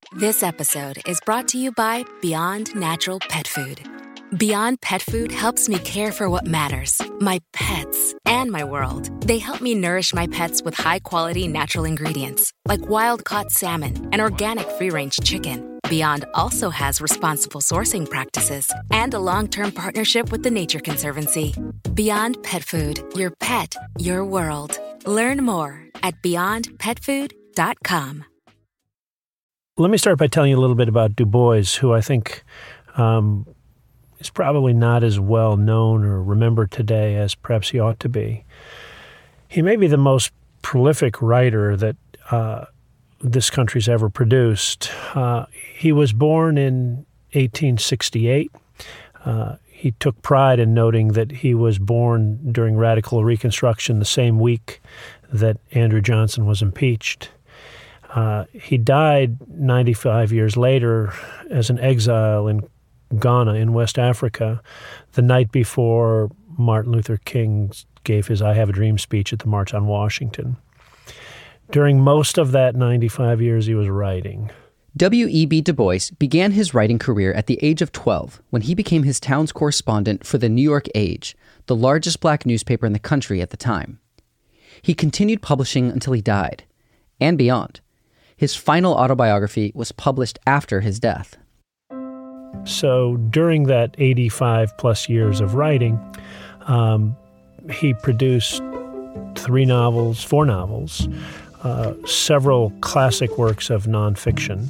This episode is brought to you by Beyond Natural Pet Food. Beyond Pet Food helps me care for what matters, my pets, and my world. They help me nourish my pets with high-quality natural ingredients, like wild-caught salmon and organic free-range chicken. Beyond also has responsible sourcing practices and a long-term partnership with the Nature Conservancy. Beyond Pet Food, your pet, your world. Learn more at beyondpetfood.com. Let me start by telling you a little bit about Du Bois, who I think is probably not as well known or remembered today as perhaps he ought to be. He may be the most prolific writer that this country's ever produced. He was born in 1868. He took pride in noting that he was born during Radical Reconstruction, the same week that Andrew Johnson was impeached. He died 95 years later as an exile in Ghana in West Africa, the night before Martin Luther King gave his I Have a Dream speech at the March on Washington. During most of that 95 years, he was writing. W.E.B. Du Bois began his writing career at the age of 12 when he became his town's correspondent for the New York Age, the largest black newspaper in the country at the time. He continued publishing until he died, and beyond. His final autobiography was published after his death. So during that 85-plus years of writing, he produced four novels, several classic works of nonfiction.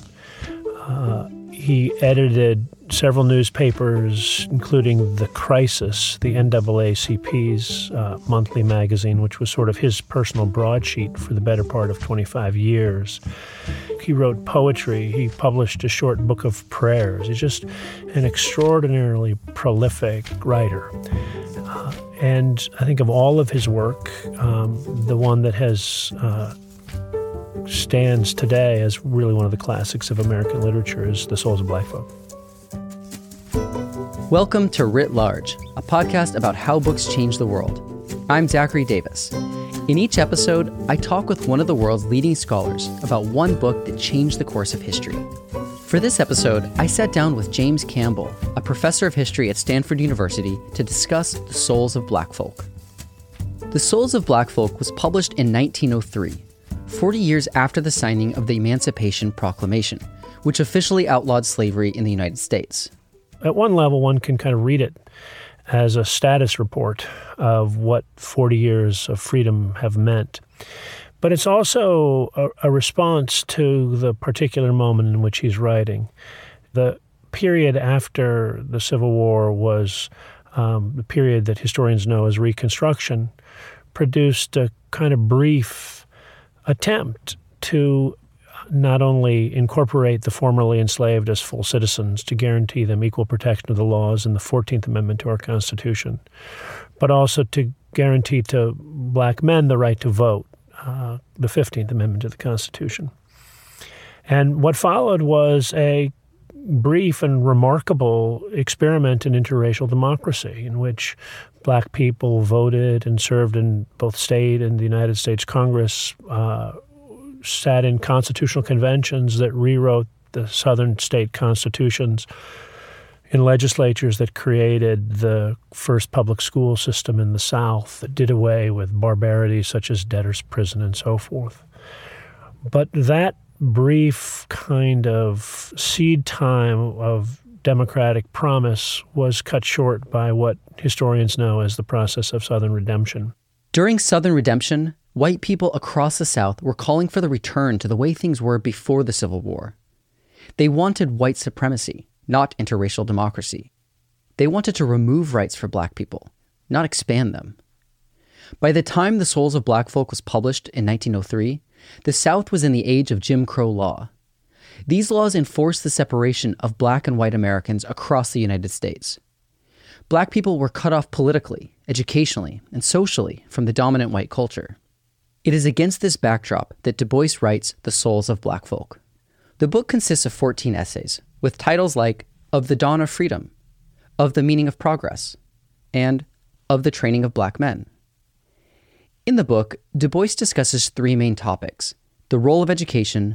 He edited several newspapers, including The Crisis, the NAACP's monthly magazine, which was sort of his personal broadsheet for the better part of 25 years. He wrote poetry. He published a short book of prayers. He's just an extraordinarily prolific writer. And I think of all of his work, the one that has stands today as really one of the classics of American literature is The Souls of Black Folk. Welcome to Writ Large, a podcast about how books change the world. I'm Zachary Davis. In each episode, I talk with one of the world's leading scholars about one book that changed the course of history. For this episode, I sat down with James Campbell, a professor of history at Stanford University, to discuss The Souls of Black Folk. The Souls of Black Folk was published in 1903, 40 years after the signing of the Emancipation Proclamation, which officially outlawed slavery in the United States. At one level, one can kind of read it as a status report of what 40 years of freedom have meant. But it's also a response to the particular moment in which he's writing. The period after the Civil War was the period that historians know as Reconstruction, produced a kind of brief attempt to not only incorporate the formerly enslaved as full citizens to guarantee them equal protection of the laws in the 14th Amendment to our Constitution, but also to guarantee to black men the right to vote, the 15th Amendment to the Constitution. And what followed was a brief and remarkable experiment in interracial democracy in which black people voted and served in both state and the United States Congress, sat in constitutional conventions that rewrote the southern state constitutions, in legislatures that created the first public school system in the South, that did away with barbarities such as debtor's prison and so forth. But that brief kind of seed time of democratic promise was cut short by what historians know as the process of Southern redemption. During Southern redemption, white people across the South were calling for the return to the way things were before the Civil War. They wanted white supremacy, not interracial democracy. They wanted to remove rights for black people, not expand them. By the time The Souls of Black Folk was published in 1903, the South was in the age of Jim Crow law. These laws enforced the separation of black and white Americans across the United States. Black people were cut off politically, educationally, and socially from the dominant white culture. It is against this backdrop that Du Bois writes The Souls of Black Folk. The book consists of 14 essays, with titles like Of the Dawn of Freedom, Of the Meaning of Progress, and Of the Training of Black Men. In the book, Du Bois discusses three main topics: the role of education,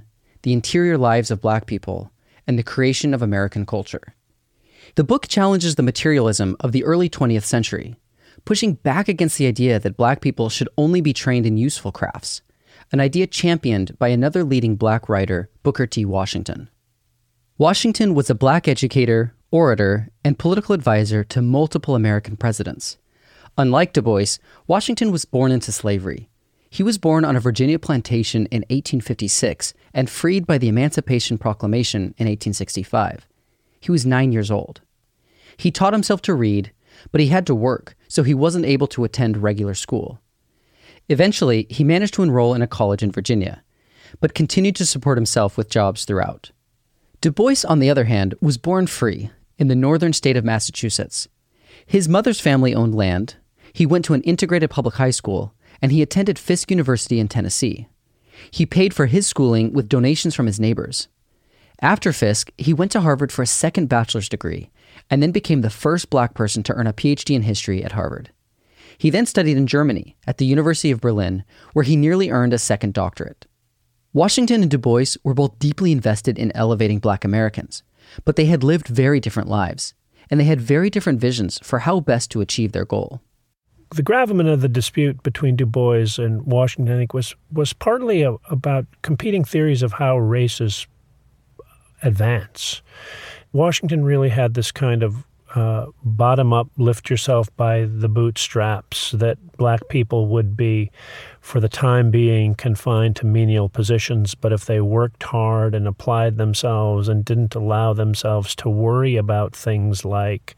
the interior lives of black people, and the creation of American culture. The book challenges the materialism of the early 20th century, pushing back against the idea that black people should only be trained in useful crafts, an idea championed by another leading black writer, Booker T. Washington. Washington was a black educator, orator, and political advisor to multiple American presidents. Unlike Du Bois, Washington was born into slavery. He was born on a Virginia plantation in 1856 and freed by the Emancipation Proclamation in 1865. He was 9 years old. He taught himself to read, but he had to work, so he wasn't able to attend regular school. Eventually, he managed to enroll in a college in Virginia, but continued to support himself with jobs throughout. Du Bois, on the other hand, was born free in the northern state of Massachusetts. His mother's family owned land, he went to an integrated public high school, and he attended Fisk University in Tennessee. He paid for his schooling with donations from his neighbors. After Fisk, he went to Harvard for a second bachelor's degree, and then became the first black person to earn a PhD in history at Harvard. He then studied in Germany at the University of Berlin, where he nearly earned a second doctorate. Washington and Du Bois were both deeply invested in elevating black Americans, but they had lived very different lives, and they had very different visions for how best to achieve their goal. The gravamen of the dispute between Du Bois and Washington, I think, was partly about competing theories of how races advance. Washington really had this kind of bottom-up, lift-yourself-by-the-bootstraps, that black people would be, for the time being, confined to menial positions, but if they worked hard and applied themselves and didn't allow themselves to worry about things like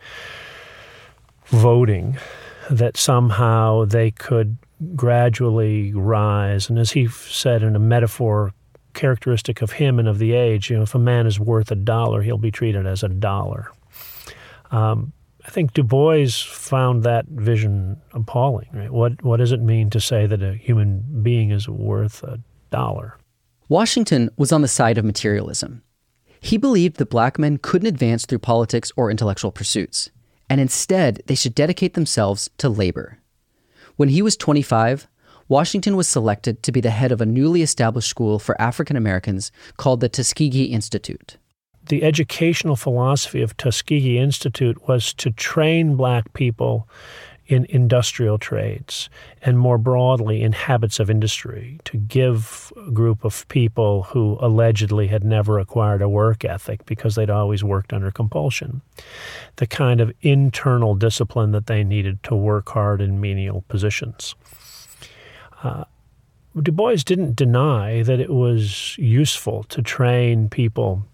voting, that somehow they could gradually rise. And as he said in a metaphor characteristic of him and of the age, if a man is worth $1, he'll be treated as $1. I think Du Bois found that vision appalling. Right? What does it mean to say that a human being is worth $1? Washington was on the side of materialism. He believed that black men couldn't advance through politics or intellectual pursuits, and instead they should dedicate themselves to labor. When he was 25, Washington was selected to be the head of a newly established school for African Americans called the Tuskegee Institute. The educational philosophy of Tuskegee Institute was to train black people in industrial trades and more broadly in habits of industry, to give a group of people who allegedly had never acquired a work ethic because they'd always worked under compulsion the kind of internal discipline that they needed to work hard in menial positions. Du Bois didn't deny that it was useful to train people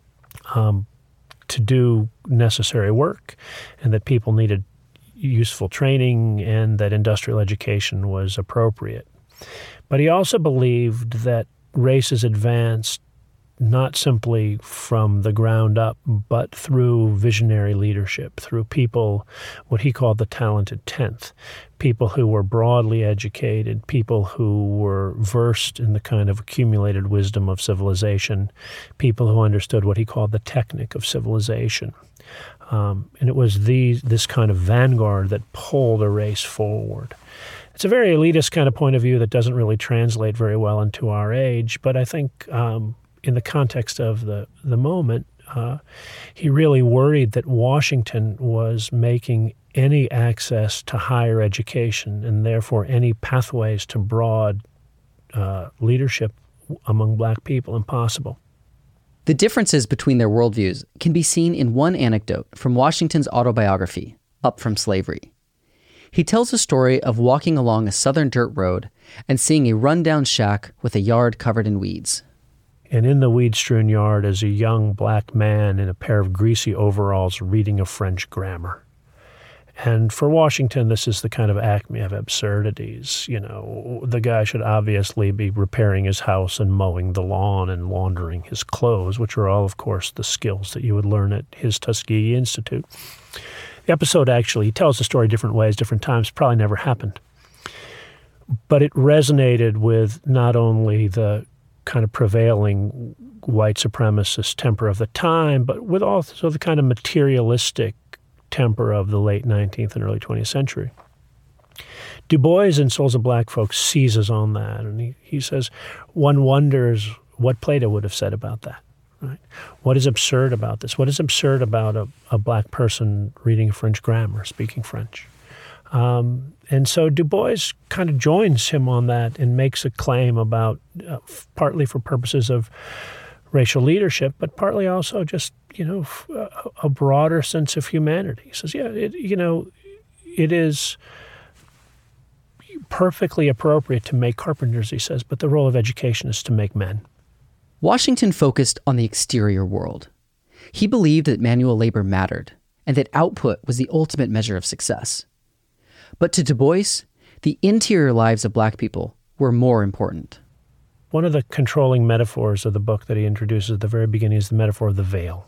to do necessary work, and that people needed useful training, and that industrial education was appropriate. But he also believed that races advanced not simply from the ground up, but through visionary leadership, through people, what he called the talented tenth, people who were broadly educated, people who were versed in the kind of accumulated wisdom of civilization, people who understood what he called the technic of civilization. And it was this kind of vanguard that pulled a race forward. It's a very elitist kind of point of view that doesn't really translate very well into our age, but I think in the context of the moment, he really worried that Washington was making any access to higher education and therefore any pathways to broad leadership among black people impossible. The differences between their worldviews can be seen in one anecdote from Washington's autobiography, Up From Slavery. He tells a story of walking along a southern dirt road and seeing a rundown shack with a yard covered in weeds. And in the weed-strewn yard is a young black man in a pair of greasy overalls reading a French grammar. And for Washington, this is the kind of acme of absurdities. The guy should obviously be repairing his house and mowing the lawn and laundering his clothes, which are all, of course, the skills that you would learn at his Tuskegee Institute. The episode actually, he tells the story different ways, different times, probably never happened. But it resonated with not only the kind of prevailing white supremacist temper of the time, but with also the kind of materialistic temper of the late 19th and early 20th century. Du Bois in Souls of Black Folks seizes on that, and he says, one wonders what Plato would have said about that. Right? What is absurd about this? What is absurd about a black person reading French grammar, speaking French? And so Du Bois kind of joins him on that and makes a claim about, partly for purposes of racial leadership, but partly also just, a broader sense of humanity. He says, it is perfectly appropriate to make carpenters, he says, but the role of education is to make men. Washington focused on the exterior world. He believed that manual labor mattered and that output was the ultimate measure of success. But to Du Bois, the interior lives of black people were more important. One of the controlling metaphors of the book that he introduces at the very beginning is the metaphor of the veil.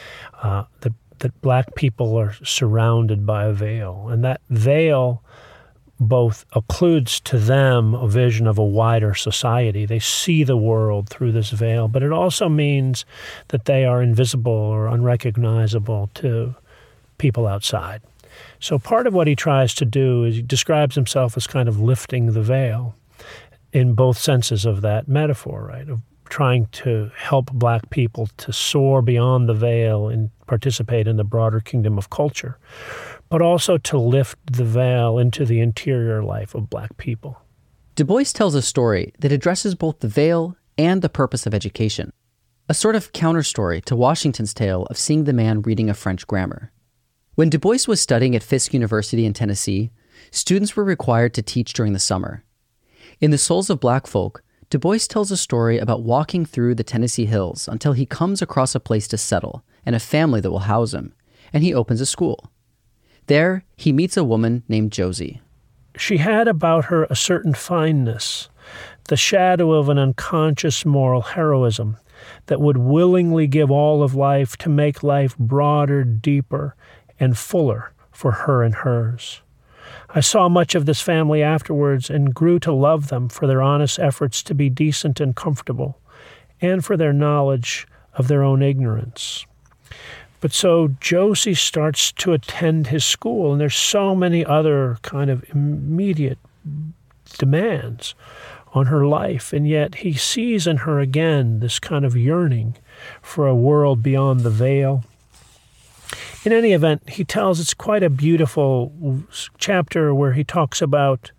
That black people are surrounded by a veil, and that veil both occludes to them a vision of a wider society. They see the world through this veil, but it also means that they are invisible or unrecognizable to people outside. So part of what he tries to do is he describes himself as kind of lifting the veil in both senses of that metaphor, right? Of trying to help black people to soar beyond the veil and participate in the broader kingdom of culture, but also to lift the veil into the interior life of black people. Du Bois tells a story that addresses both the veil and the purpose of education, a sort of counter-story to Washington's tale of seeing the man reading a French grammar. When Du Bois was studying at Fisk University in Tennessee, students were required to teach during the summer. In The Souls of Black Folk, Du Bois tells a story about walking through the Tennessee hills until he comes across a place to settle and a family that will house him, and he opens a school. There, he meets a woman named Josie. She had about her a certain fineness, the shadow of an unconscious moral heroism that would willingly give all of life to make life broader, deeper, and fuller for her and hers. I saw much of this family afterwards and grew to love them for their honest efforts to be decent and comfortable, and for their knowledge of their own ignorance. But so Josie starts to attend his school, and there's so many other kind of immediate demands on her life, and yet he sees in her again this kind of yearning for a world beyond the veil. In any event, he tells it's quite a beautiful chapter where he talks about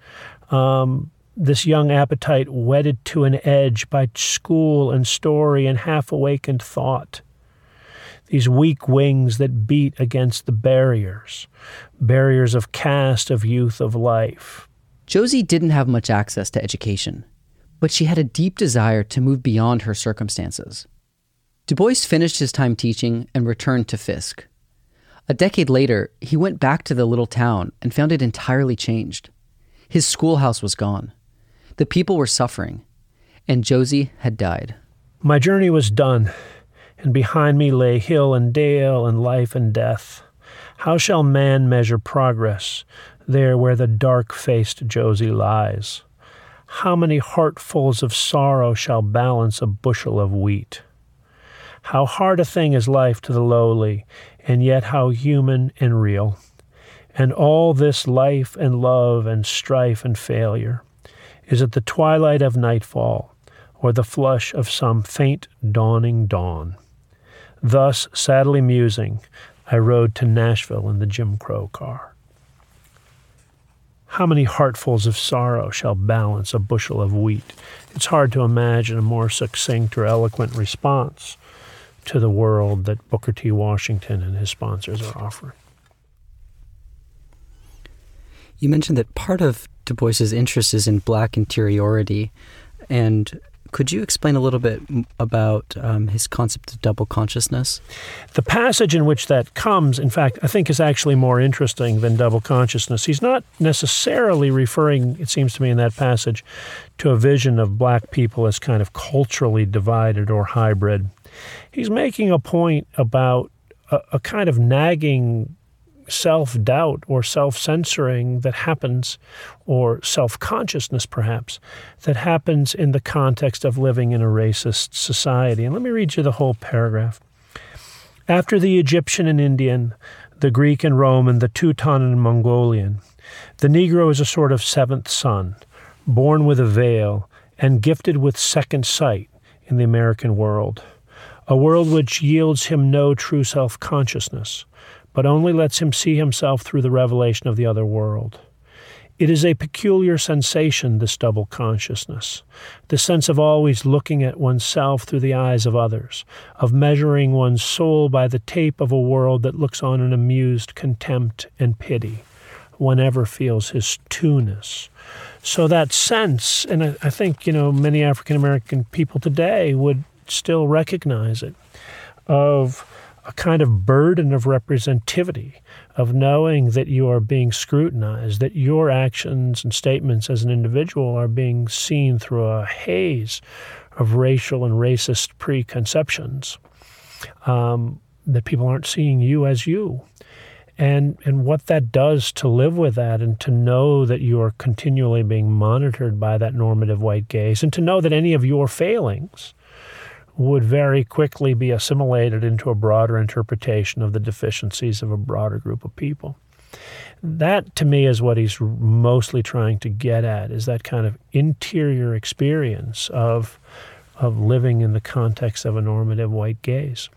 this young appetite wedded to an edge by school and story and half-awakened thought. These weak wings that beat against the barriers of caste, of youth, of life. Josie didn't have much access to education, but she had a deep desire to move beyond her circumstances. Du Bois finished his time teaching and returned to Fisk. A decade later, he went back to the little town and found it entirely changed. His schoolhouse was gone. The people were suffering, and Josie had died. My journey was done, and behind me lay hill and dale and life and death. How shall man measure progress there where the dark-faced Josie lies? How many heartfuls of sorrow shall balance a bushel of wheat? How hard a thing is life to the lowly, and yet how human and real. And all this life and love and strife and failure is at the twilight of nightfall, or the flush of some faint dawning dawn. Thus, sadly musing, I rode to Nashville in the Jim Crow car. How many heartfuls of sorrow shall balance a bushel of wheat? It's hard to imagine a more succinct or eloquent response to the world that Booker T. Washington and his sponsors are offering. You mentioned that part of Du Bois's interest is in Black interiority, and could you explain a little bit about his concept of double consciousness? The passage in which that comes, in fact, I think is actually more interesting than double consciousness. He's not necessarily referring, it seems to me in that passage, to a vision of Black people as kind of culturally divided or hybrid. He's making a point about a kind of nagging self-doubt or self-censoring that happens, or self-consciousness perhaps, that happens in the context of living in a racist society. And let me read you the whole paragraph. After the Egyptian and Indian, the Greek and Roman, the Teuton and Mongolian, the Negro is a sort of seventh son, born with a veil and gifted with second sight in the American world, a world which yields him no true self-consciousness, but only lets him see himself through the revelation of the other world. It is a peculiar sensation, this double consciousness, the sense of always looking at oneself through the eyes of others, of measuring one's soul by the tape of a world that looks on in amused contempt and pity. One ever feels his two-ness. So that sense, and I think, many African-American people today would still recognize it, of a kind of burden of representativity, of knowing that you are being scrutinized, that your actions and statements as an individual are being seen through a haze of racial and racist preconceptions, that people aren't seeing you as you. And what that does to live with that, and to know that you are continually being monitored by that normative white gaze, and to know that any of your failings would very quickly be assimilated into a broader interpretation of the deficiencies of a broader group of people. That, to me, is what he's mostly trying to get at, is that kind of interior experience of living in the context of a normative white gaze.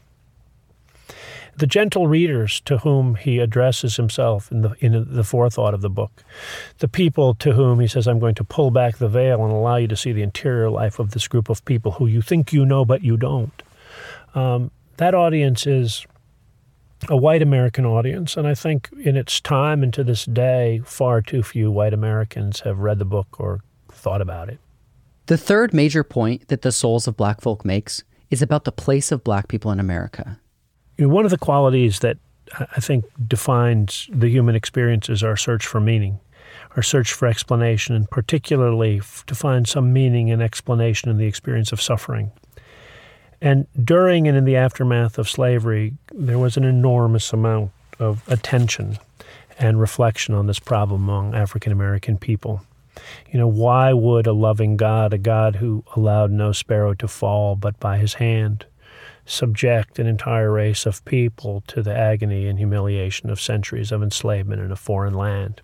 The gentle readers to whom he addresses himself in the forethought of the book, the people to whom he says, I'm going to pull back the veil and allow you to see the interior life of this group of people who you think you know but you don't. That audience is a white American audience, and I think in its time and to this day, far too few white Americans have read the book or thought about it. The third major point that The Souls of Black Folk makes is about the place of Black people in America. One of the qualities that I think defines the human experience is our search for meaning, our search for explanation, and particularly to find some meaning and explanation in the experience of suffering. And during and in the aftermath of slavery, there was an enormous amount of attention and reflection on this problem among African American people. Why would a loving God, a God who allowed no sparrow to fall but by his hand, subject an entire race of people to the agony and humiliation of centuries of enslavement in a foreign land?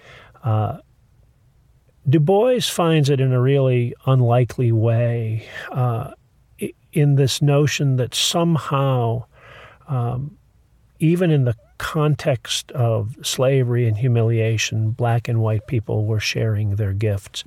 Du Bois finds it in a really unlikely way in this notion that somehow, even in the context of slavery and humiliation, Black and white people were sharing their gifts.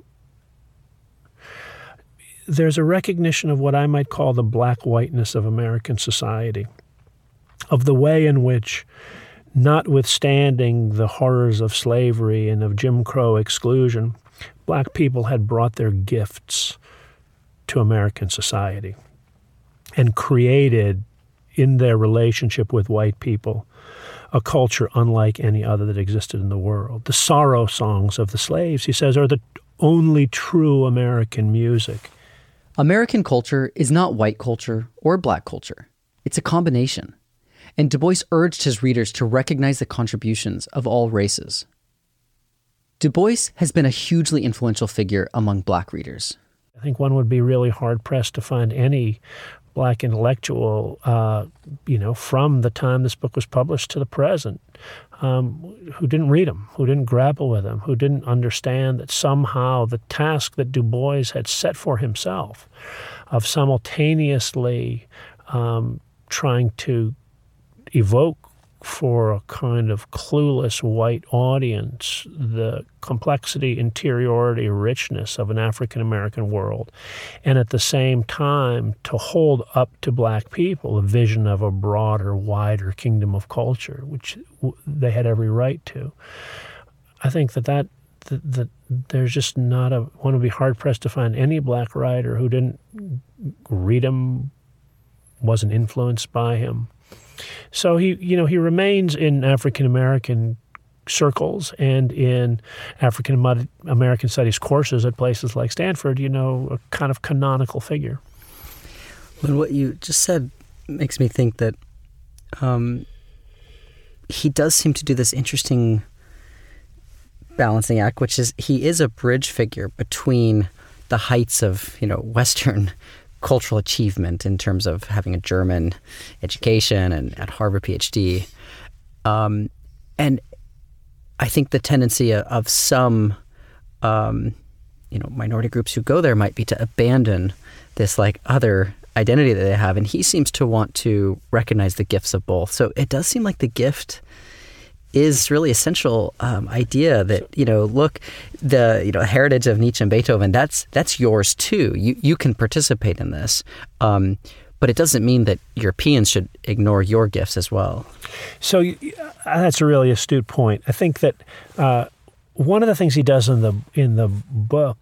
There's a recognition of what I might call the black whiteness of American society, of the way in which, notwithstanding the horrors of slavery and of Jim Crow exclusion, Black people had brought their gifts to American society and created, in their relationship with white people, a culture unlike any other that existed in the world. The sorrow songs of the slaves, he says, are the only true American music. American culture is not white culture or Black culture. It's a combination. And Du Bois urged his readers to recognize the contributions of all races. Du Bois has been a hugely influential figure among Black readers. I think one would be really hard-pressed to find any Black intellectual, from the time this book was published to the present, who didn't read him, who didn't grapple with him, who didn't understand that somehow the task that Du Bois had set for himself of simultaneously trying to evoke for a kind of clueless white audience the complexity, interiority, richness of an African-American world, and at the same time to hold up to Black people a vision of a broader, wider kingdom of culture, which they had every right to. I think that there's just not one would be hard-pressed to find any Black writer who didn't read him, wasn't influenced by him. So he remains in African-American circles and in African-American studies courses at places like Stanford, a kind of canonical figure. Well, what you just said makes me think that he does seem to do this interesting balancing act, which is he is a bridge figure between the heights of, Western cultural achievement in terms of having a German education and at Harvard PhD. And I think the tendency of some, minority groups who go there might be to abandon this like other identity that they have, and he seems to want to recognize the gifts of both. So it does seem like the gift is really essential idea that, look, the heritage of Nietzsche and Beethoven, that's yours too. You can participate in this, but it doesn't mean that Europeans should ignore your gifts as well. So that's a really astute point. I think that one of the things he does in the book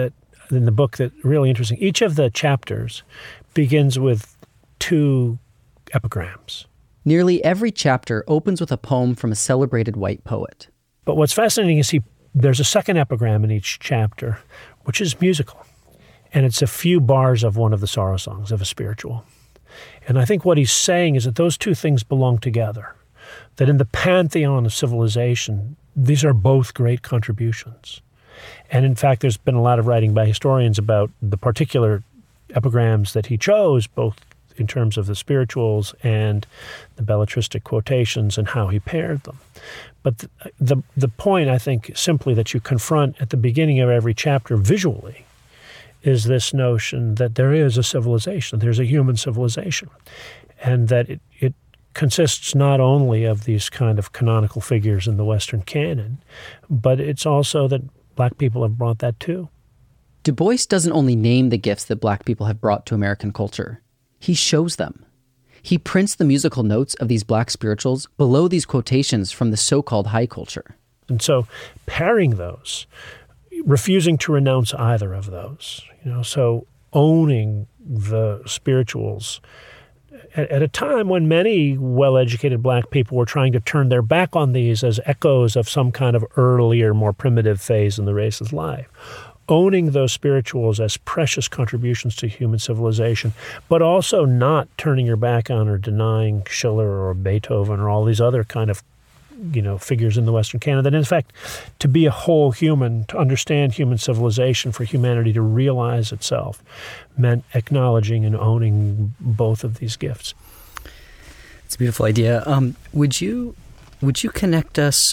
that really interesting. Each of the chapters begins with 2 epigrams. Nearly every chapter opens with a poem from a celebrated white poet. But what's fascinating is there's a second epigram in each chapter, which is musical. And it's a few bars of one of the sorrow songs of a spiritual. And I think what he's saying is that those 2 things belong together, that in the pantheon of civilization, these are both great contributions. And in fact, there's been a lot of writing by historians about the particular epigrams that he chose, both in terms of the spirituals and the belletristic quotations and how he paired them. But the point, I think, simply that you confront at the beginning of every chapter visually is this notion that there is a civilization, there's a human civilization, and that it consists not only of these kind of canonical figures in the Western canon, but it's also that Black people have brought that too. Du Bois doesn't only name the gifts that Black people have brought to American culture. He shows them. He prints the musical notes of these Black spirituals below these quotations from the so-called high culture. And so pairing those, refusing to renounce either of those, so owning the spirituals at a time when many well-educated Black people were trying to turn their back on these as echoes of some kind of earlier, more primitive phase in the race's life. Owning those spirituals as precious contributions to human civilization, but also not turning your back on or denying Schiller or Beethoven or all these other kind of, figures in the Western canon. That in fact, to be a whole human, to understand human civilization, for humanity to realize itself, meant acknowledging and owning both of these gifts. It's a beautiful idea. Would you connect us,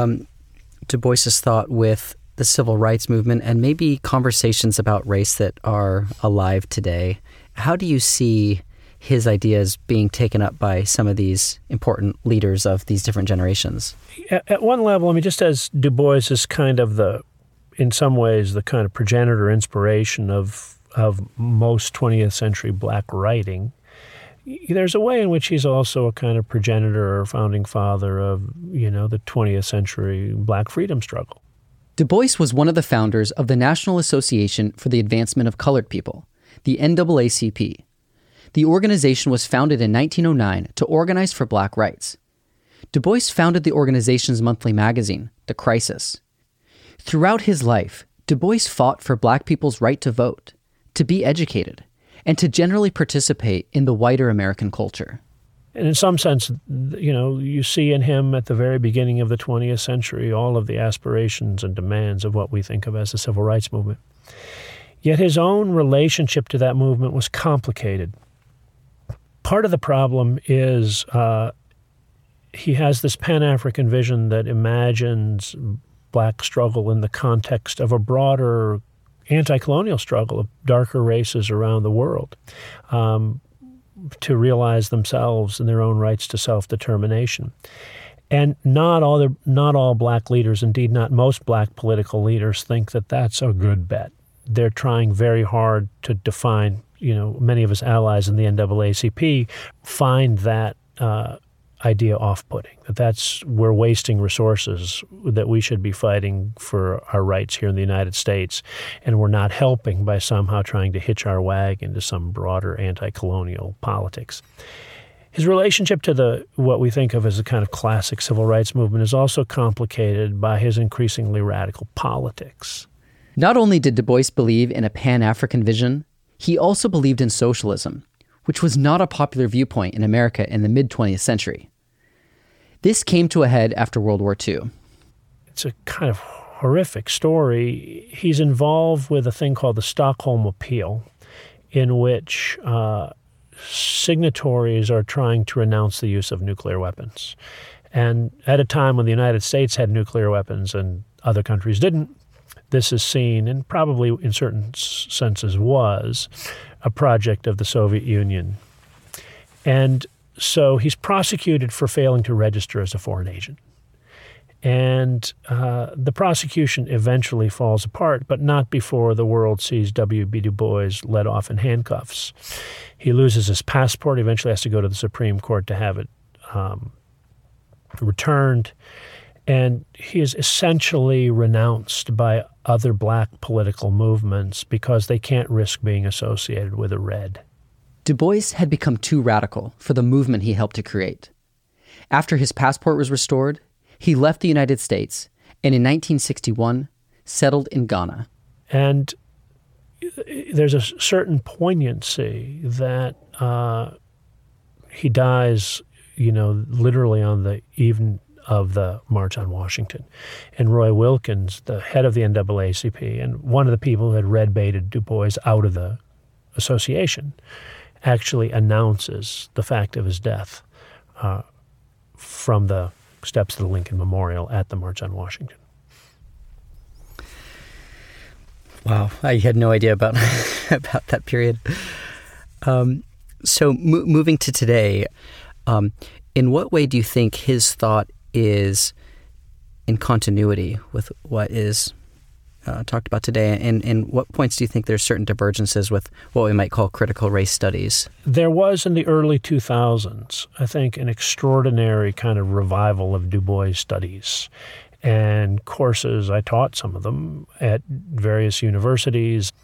Du Bois's thought with the civil rights movement and maybe conversations about race that are alive today? How do you see his ideas being taken up by some of these important leaders of these different generations? At one level, just as Du Bois is kind of in some ways, the kind of progenitor inspiration of most 20th century Black writing, there's a way in which he's also a kind of progenitor or founding father of, the 20th century Black freedom struggle. Du Bois was one of the founders of the National Association for the Advancement of Colored People, the NAACP. The organization was founded in 1909 to organize for Black rights. Du Bois founded the organization's monthly magazine, The Crisis. Throughout his life, Du Bois fought for Black people's right to vote, to be educated, and to generally participate in the wider American culture. And in some sense, you see in him at the very beginning of the 20th century all of the aspirations and demands of what we think of as the civil rights movement. Yet his own relationship to that movement was complicated. Part of the problem is he has this Pan-African vision that imagines Black struggle in the context of a broader anti-colonial struggle of darker races around the world to realize themselves and their own rights to self-determination. And not all Black leaders, indeed not most Black political leaders, think that that's a good bet. They're trying very hard to define, many of his allies in the NAACP find that idea off-putting, that we're wasting resources, that we should be fighting for our rights here in the United States, and we're not helping by somehow trying to hitch our wagon to some broader anti-colonial politics. His relationship to what we think of as a kind of classic civil rights movement is also complicated by his increasingly radical politics. Not only did Du Bois believe in a Pan-African vision, he also believed in socialism, which was not a popular viewpoint in America in the mid-20th century. This came to a head after World War II. It's a kind of horrific story. He's involved with a thing called the Stockholm Appeal, in which signatories are trying to renounce the use of nuclear weapons. And at a time when the United States had nuclear weapons and other countries didn't, this is seen, and probably in certain senses was, a project of the Soviet Union. And so he's prosecuted for failing to register as a foreign agent. And the prosecution eventually falls apart, but not before the world sees W.B. Du Bois led off in handcuffs. He loses his passport, eventually has to go to the Supreme Court to have it returned. And he is essentially renounced by other black political movements because they can't risk being associated with a red. Du Bois had become too radical for the movement he helped to create. After his passport was restored, he left the United States and in 1961 settled in Ghana. And there's a certain poignancy that he dies, literally on the eve of the March on Washington. And Roy Wilkins, the head of the NAACP, and one of the people who had red-baited Du Bois out of the association, actually announces the fact of his death from the steps of the Lincoln Memorial at the March on Washington. Wow, I had no idea about about that period. So moving to today, in what way do you think his thought is in continuity with what is talked about today? And what points do you think there's certain divergences with what we might call critical race studies? There was in the early 2000s, I think, an extraordinary kind of revival of Du Bois studies and courses. I taught some of them at various universities.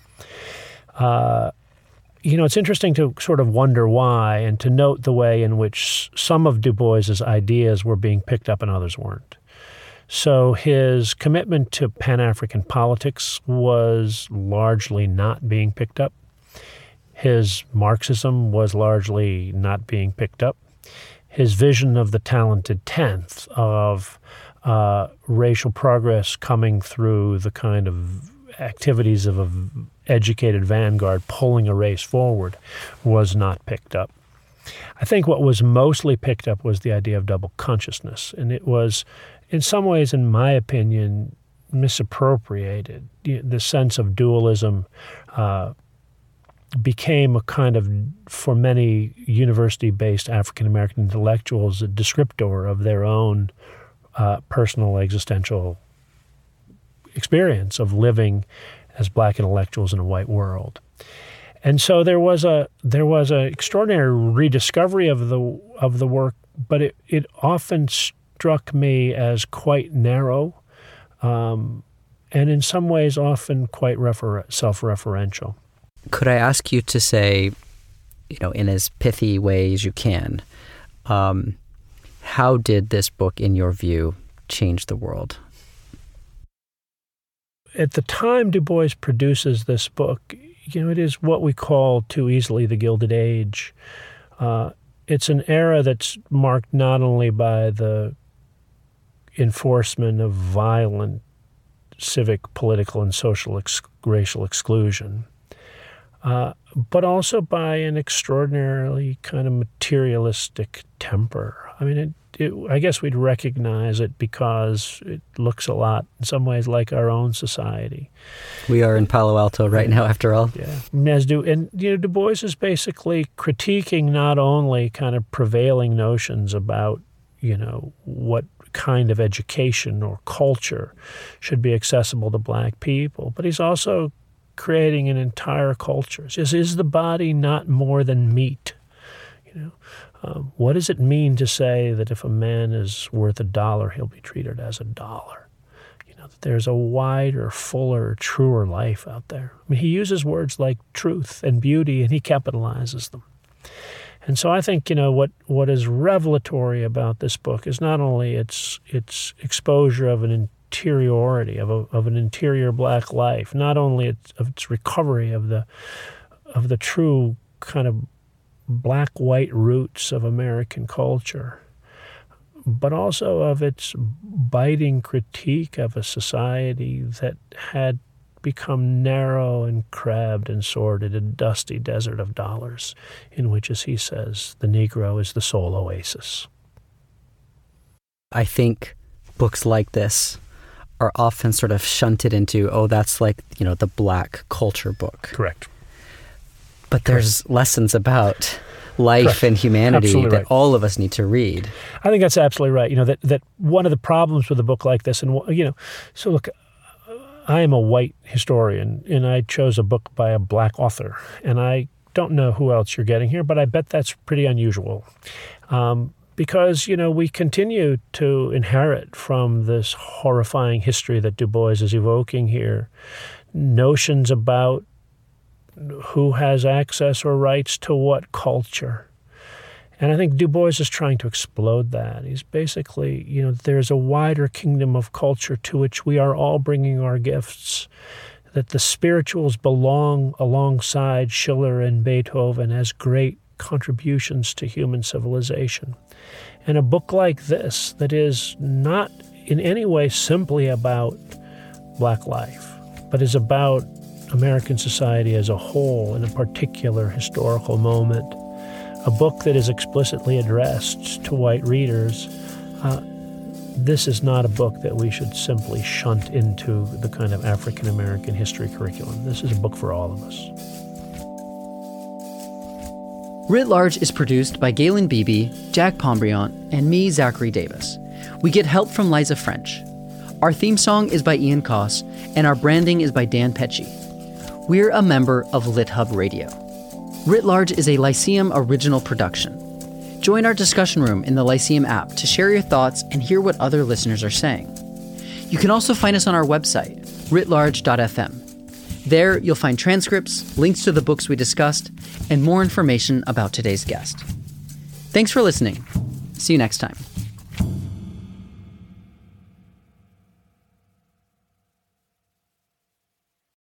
It's interesting to sort of wonder why and to note the way in which some of Du Bois's ideas were being picked up and others weren't. So his commitment to Pan-African politics was largely not being picked up. His Marxism was largely not being picked up. His vision of the talented tenth, of racial progress coming through the kind of activities of an educated vanguard pulling a race forward, was not picked up. I think what was mostly picked up was the idea of double consciousness, and it was, in some ways, in my opinion, misappropriated. The sense of dualism became a kind of, for many university-based African-American intellectuals, a descriptor of their own personal existential experience of living as black intellectuals in a white world. And so there was a extraordinary rediscovery of the work, but it often struck me as quite narrow, and in some ways often quite self-referential. Could I ask you to say, in as pithy way as you can, how did this book, in your view, change the world? At the time Du Bois produces this book, it is what we call too easily the Gilded Age. It's an era that's marked not only by the enforcement of violent civic, political, and social racial exclusion, but also by an extraordinarily kind of materialistic temper. I mean, I guess we'd recognize it because it looks a lot, in some ways, like our own society. We are in Palo Alto right now, after all. Yeah. Du Bois is basically critiquing not only kind of prevailing notions about, what kind of education or culture should be accessible to black people, but he's also creating an entire culture. Is the body not more than meat? What does it mean to say that if a man is worth $1, he'll be treated as $1? That there's a wider, fuller, truer life out there. I mean, he uses words like truth and beauty, and he capitalizes them. And so I think, what is revelatory about this book is not only its exposure of an interiority, of an interior black life, not only its recovery of the true kind of black-white roots of American culture, but also of its biting critique of a society that had become narrow and crabbed and sordid, a dusty desert of dollars, in which, as he says, the Negro is the sole oasis. I think books like this are often sort of shunted into, oh, that's like, the Black culture book. Correct. But there's lessons about life and humanity that all of us need to read. I think that's absolutely right. That one of the problems with a book like this, and so look, I am a white historian, and I chose a book by a Black author, and I don't know who else you're getting here, but I bet that's pretty unusual. Because, we continue to inherit from this horrifying history that Du Bois is evoking here notions about who has access or rights to what culture. And I think Du Bois is trying to explode that. He's basically, there's a wider kingdom of culture to which we are all bringing our gifts, that the spirituals belong alongside Schiller and Beethoven as great contributions to human civilization. And a book like this that is not in any way simply about Black life, but is about American society as a whole in a particular historical moment, a book that is explicitly addressed to white readers, this is not a book that we should simply shunt into the kind of African American history curriculum. This is a book for all of us. Writ Large is produced by Galen Beebe, Jack Pombriant, and me, Zachary Davis. We get help from Liza French. Our theme song is by Ian Koss, and our branding is by Dan Pecci. We're a member of LitHub Radio. Writ Large is a Lyceum original production. Join our discussion room in the Lyceum app to share your thoughts and hear what other listeners are saying. You can also find us on our website, writlarge.fm. There, you'll find transcripts, links to the books we discussed, and more information about today's guest. Thanks for listening. See you next time.